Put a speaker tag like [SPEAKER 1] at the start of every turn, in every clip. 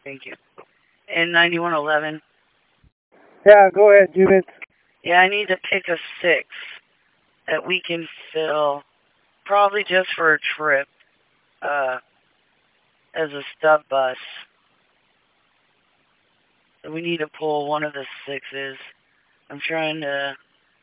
[SPEAKER 1] Thank you. And 9111.
[SPEAKER 2] Yeah, go ahead, Judith.
[SPEAKER 1] Yeah, I need to pick a 6 that we can fill, probably just for a trip, as a stub bus. So we need to pull one of the 6s. I'm trying to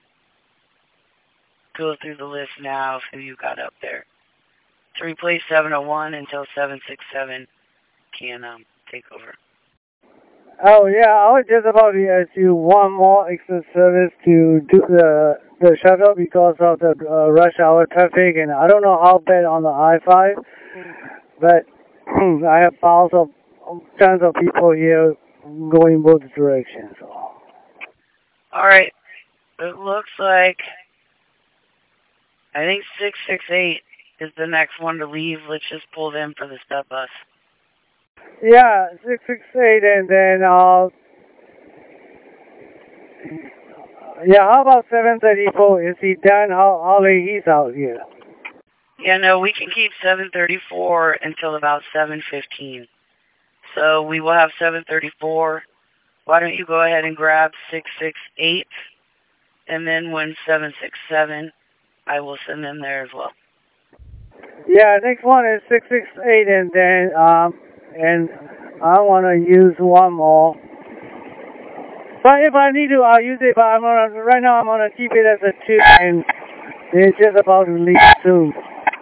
[SPEAKER 1] go through the list now of who you got up there. To replace 701 until 767 can take over.
[SPEAKER 2] Oh yeah, I was just about to ask you one more extra service to do the shuttle because of the rush hour traffic, and I don't know how bad on the I-5, but I have tons of people here going both directions.
[SPEAKER 1] All right, it looks like I think 668 is the next one to leave. Let's just pull them for the stub bus.
[SPEAKER 2] Yeah, 668, and then yeah, how about 734? Is he done? How late he's out here?
[SPEAKER 1] Yeah, no, we can keep 734 until about 7:15. So we will have 734. Why don't you go ahead and grab 668, and then when 767, I will send them there as well.
[SPEAKER 2] Yeah, next one is 668, and then and I want to use one more. But if I need to, I'll use it. But right now I'm gonna keep it as a 2, and it's just about to leave soon.